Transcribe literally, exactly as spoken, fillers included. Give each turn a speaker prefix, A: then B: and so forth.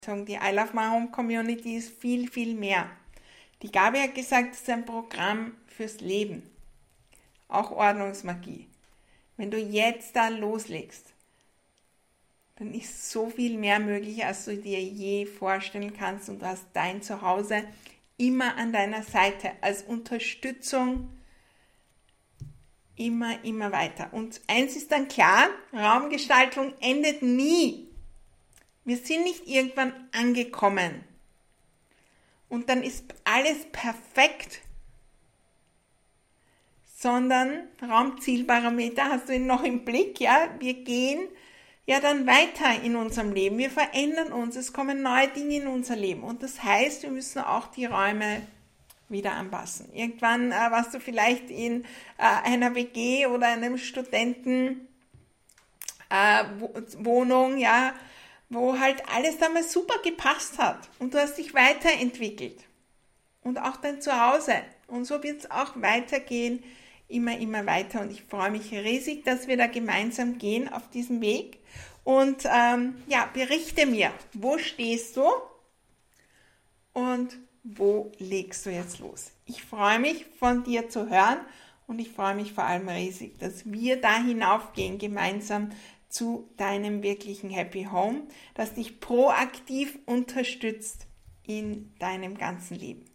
A: Die I Love My Home Community ist viel, viel mehr. Die Gabi hat gesagt, es ist ein Programm fürs Leben. Auch Ordnungsmagie. Wenn du jetzt da loslegst, dann ist so viel mehr möglich, als du dir je vorstellen kannst, und du hast dein Zuhause immer an deiner Seite als Unterstützung immer, immer weiter. Und eins ist dann klar, Raumgestaltung endet nie. Wir sind nicht irgendwann angekommen und dann ist alles perfekt, sondern Raumzielbarometer, hast du ihn noch im Blick, ja? Wir gehen ja dann weiter in unserem Leben, wir verändern uns, es kommen neue Dinge in unser Leben und das heißt, wir müssen auch die Räume wieder anpassen. Irgendwann äh, warst du vielleicht in äh, einer W G oder einem Studentenwohnung, äh, Wohnung, ja, wo halt alles damals super gepasst hat und du hast dich weiterentwickelt und auch dein Zuhause. Und so wird es auch weitergehen, immer, immer weiter. Und ich freue mich riesig, dass wir da gemeinsam gehen auf diesem Weg. Und ähm, ja, berichte mir, wo stehst du und wo legst du jetzt los? Ich freue mich, von dir zu hören und ich freue mich vor allem riesig, dass wir da hinaufgehen gemeinsam zu deinem wirklichen Happy Home, das dich proaktiv unterstützt in deinem ganzen Leben.